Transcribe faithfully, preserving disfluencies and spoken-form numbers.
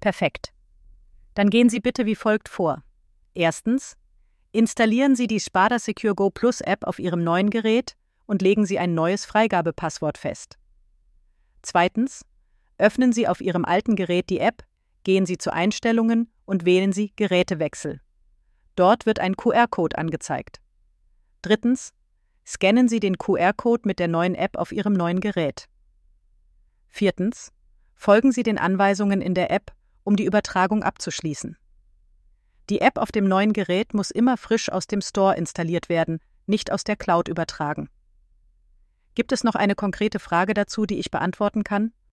Perfekt. Dann gehen Sie bitte wie folgt vor. Erstens, installieren Sie die Spada Secure Go Plus App auf Ihrem neuen Gerät und legen Sie ein neues Freigabepasswort fest. Zweitens, öffnen Sie auf Ihrem alten Gerät die App, gehen Sie zu Einstellungen und wählen Sie Gerätewechsel. Dort wird ein Q R-Code angezeigt. Drittens, scannen Sie den Q R-Code mit der neuen App auf Ihrem neuen Gerät. Viertens, folgen Sie den Anweisungen in der App, um die Übertragung abzuschließen. Die App auf dem neuen Gerät muss immer frisch aus dem Store installiert werden, nicht aus der Cloud übertragen. Gibt es noch eine konkrete Frage dazu, die ich beantworten kann?